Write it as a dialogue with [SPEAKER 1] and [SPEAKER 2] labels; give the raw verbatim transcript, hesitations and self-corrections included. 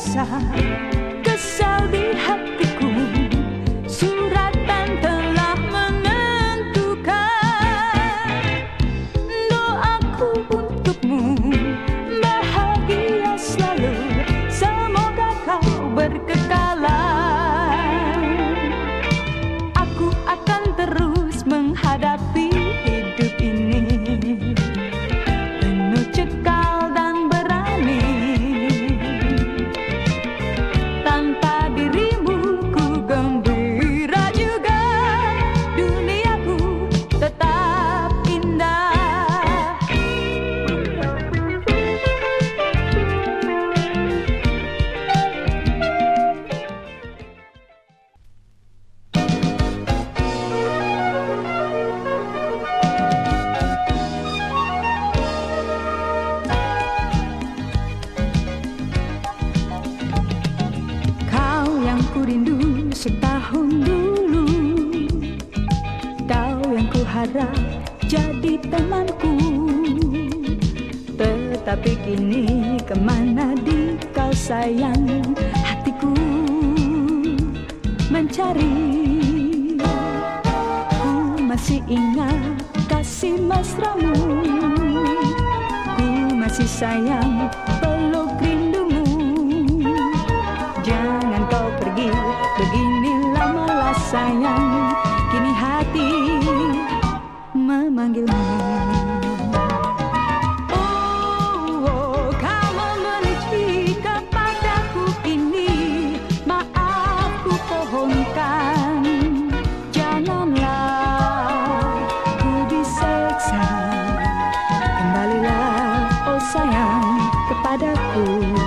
[SPEAKER 1] rasa kesal di hatiku. Suratan telah menentukan doaku untukmu. Bahagia selalu, semoga kau berkekalan. Aku akan terus menghadapi hidup ini penuh cekal dan berani. Tanpa dirimu ku gembira juga, duniaku tetap indah. Ku rindu setahun dulu, kau yang ku harap jadi temanku. Tetapi kini kemana di kau sayang, hatiku mencari. Ku masih ingat kasih mesramu, ku masih sayang peluk rindumu. Jangan kau pergi begini lama sayang, kini hati memanggilmu. Oh, oh, kau memuji kepadaku ini, maaf ku pohonkan. Janganlah ku diseksa, kembalilah oh sayang kepadaku.